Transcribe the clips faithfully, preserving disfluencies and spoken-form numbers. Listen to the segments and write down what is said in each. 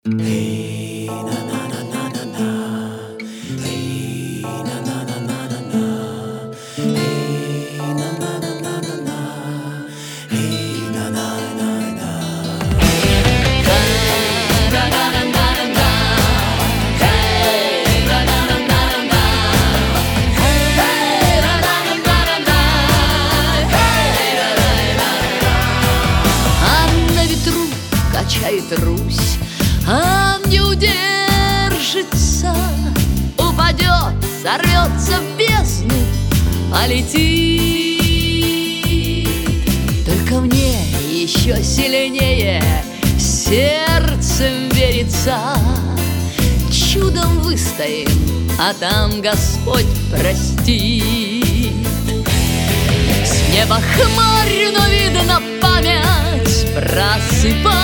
Hey, na na na na na na. Hey, na na na na na na. Hey, na na na na na na. Hey, na na na na. Hey, na na na na na. Hey, na na na na на. Hey, на на на на на. Hey, на на на на. А на ветру качает Русь, а не удержится, упадет, сорвется в бездну, полетит. Только мне еще сильнее сердцем верится. Чудом выстоим, а там Господь простит. С неба хмарь, но видно память просыпается.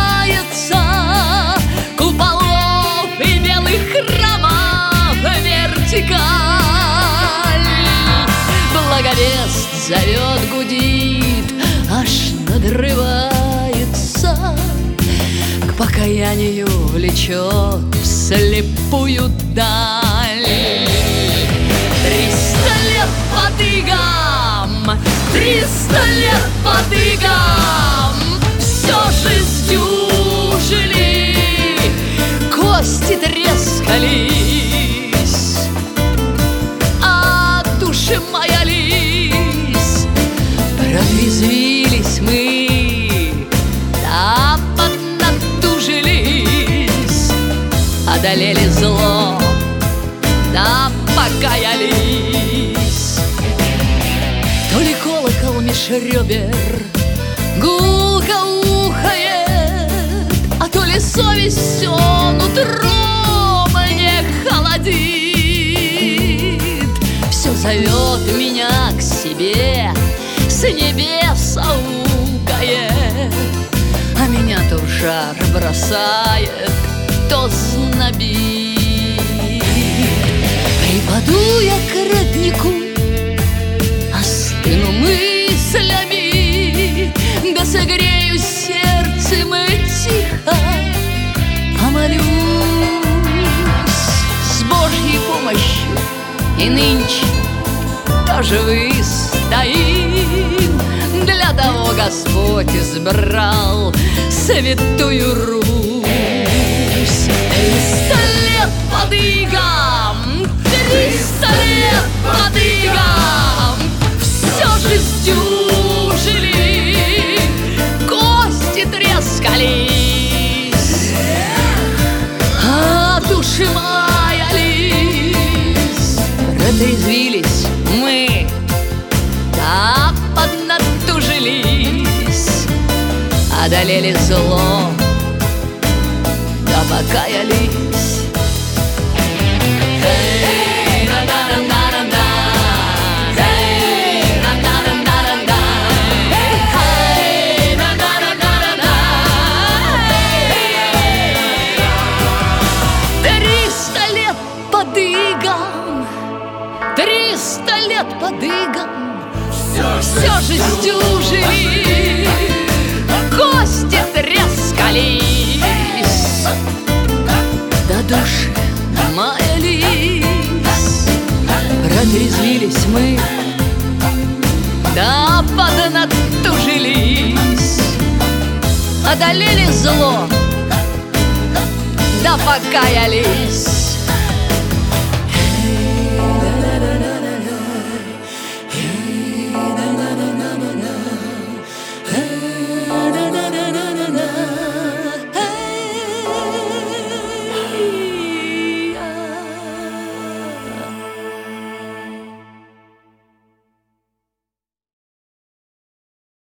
Куполов и белых храмов вертикаль. Благовест зовет, гудит, аж надрывается. К покаянию влечет вслепую даль. Триста лет под игом, триста лет под игом, все жизнью жили, кости трескались, а души маялись. Протрезвились мы, да поднатужились, одолели зло, да покаялись. То ли колокол меж ребер гулко ухает, а то ли совесть все нутром не холодит. Все зовет меня к себе, с небес аукает, а меня то в жар бросает, то знобит. Припаду я к роднику, остыну мыслями, да согрею сердцем и тихо помолюсь. С Божьей помощью и нынче тоже выстоим. Для того Господь избрал святую Русь. Триста лет под игом, триста лет под игом, все жизнью жили, кости трескались, а души маялись. Протрезвились мы, да поднатужились, одолели зло, да покаялись. Hey, na na na na na. Hey, na na na na na. Hey, na na na na на. Триста лет под игом, триста лет под игом, все жизнью жили, кости трескались, да души маялись. Протрезвились мы, да поднатужились, одолели зло, да покаялись.